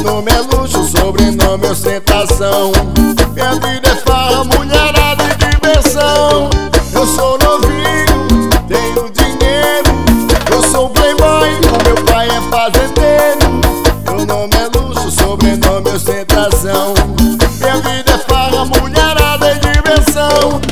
nome é luxo, sobrenome é ostentação. Minha vida é farra, mulherada e diversão. Eu sou novinho, tenho dinheiro. Eu sou playboy, o meu pai é fazendeiro. Meu nome é luxo, sobrenome é ostentação. Minha vida é farra, mulherada e diversão.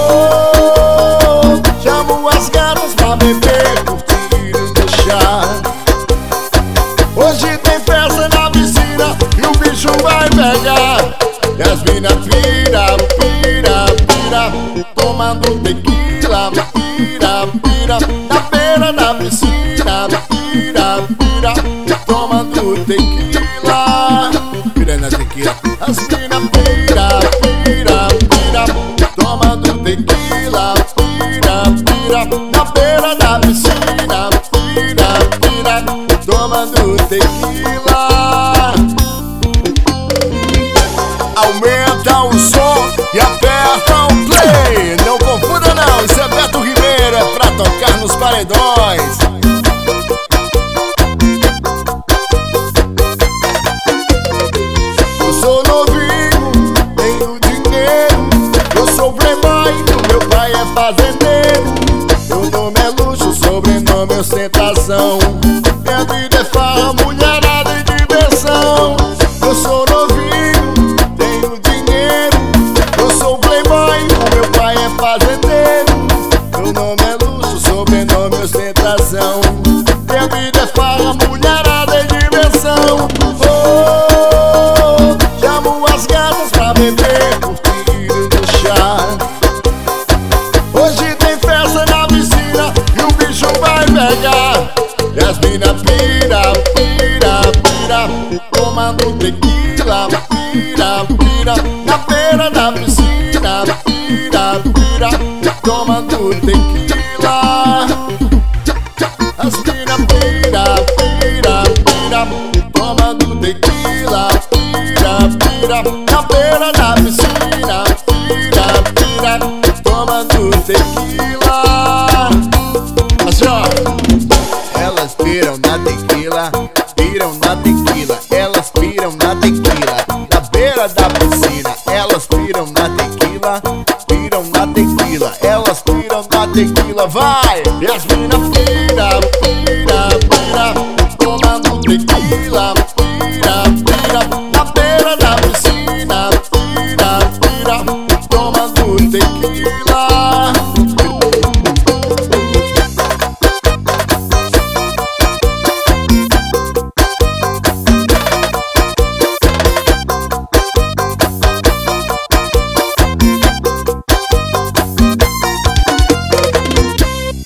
Oh, chamo as gatas pra beber, curtir e deixar. Hoje tem festa na piscina e o bicho vai pegar. E as mina pira, pira, pira, tomando tequila, pira, pira, na beira da piscina, pira, pira, tomando tequila. Pira na tequila. As mina pira, pira, pira, tomando tequila, pira, pira, na beira da piscina, pira, pira, tomando tequila. Aumenta o som e aperta o play. Não confunda não, isso é Beto Ribeiro, é pra tocar nos paredões. Eu sou novinho, tenho dinheiro. Eu sou playboy, o meu pai é fazendeiro. Meu nome é luxo, sobrenome é ostentação. Minha vida é farra, mulherada e diversão. Eu sou novinho, tenho dinheiro. Eu sou playboy, o meu pai é fazendeiro. Meu nome é luxo, sobrenome é ostentação. Minha vida é farra, mulherada e diversão. Oh, chamo as gatas pra beber, curtir e deixar. Hoje tem festa na piscina e o bicho vai pegar. E as mina pira, pira, pira, tomando tequila, pira, pira, na beira da piscina, pira, pira, tomando tequila. As mina pira, pira, pira, tomando tequila, pira, pira, na beira da piscina, pira, pira, tomando tequila. Assim ó, elas piram na tequila, piram na tequila, elas piram na tequila, na beira da piscina, elas piram na tequila, piram na tequila, elas piram na tequila, vai! E as mina pira, pira, pira, tomando tequila, pira,